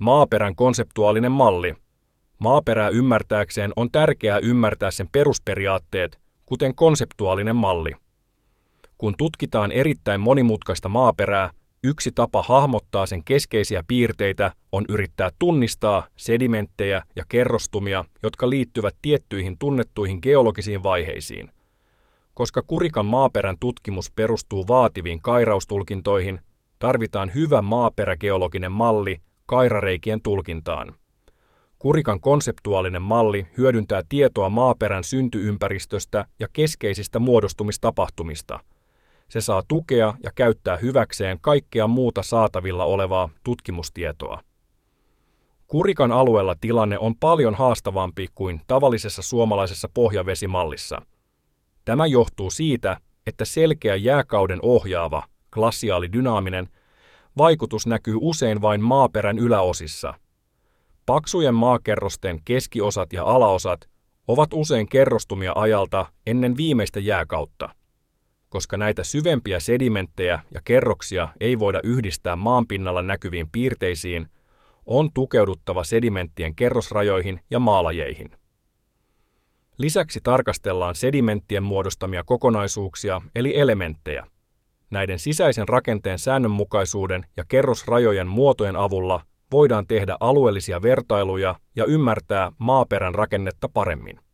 Maaperän konseptuaalinen malli. Maaperää ymmärtääkseen on tärkeää ymmärtää sen perusperiaatteet, kuten konseptuaalinen malli. Kun tutkitaan erittäin monimutkaista maaperää, yksi tapa hahmottaa sen keskeisiä piirteitä on yrittää tunnistaa sedimenttejä ja kerrostumia, jotka liittyvät tiettyihin tunnettuihin geologisiin vaiheisiin. Koska Kurikan maaperän tutkimus perustuu vaativiin kairaustulkintoihin, tarvitaan hyvä maaperägeologinen malli kairareikien tulkintaan. Kurikan konseptuaalinen malli hyödyntää tietoa maaperän syntyympäristöstä ja keskeisistä muodostumistapahtumista. Se saa tukea ja käyttää hyväkseen kaikkea muuta saatavilla olevaa tutkimustietoa. Kurikan alueella tilanne on paljon haastavampi kuin tavallisessa suomalaisessa pohjavesimallissa. Tämä johtuu siitä, että selkeä jääkauden ohjaava, glassiaalidynaaminen vaikutus näkyy usein vain maaperän yläosissa. Paksujen maakerrosten keskiosat ja alaosat ovat usein kerrostumia ajalta ennen viimeistä jääkautta. Koska näitä syvempiä sedimenttejä ja kerroksia ei voida yhdistää maanpinnalla näkyviin piirteisiin, on tukeuduttava sedimenttien kerrosrajoihin ja maalajeihin. Lisäksi tarkastellaan sedimenttien muodostamia kokonaisuuksia eli elementtejä. Näiden sisäisen rakenteen säännönmukaisuuden ja kerrosrajojen muotojen avulla voidaan tehdä alueellisia vertailuja ja ymmärtää maaperän rakennetta paremmin.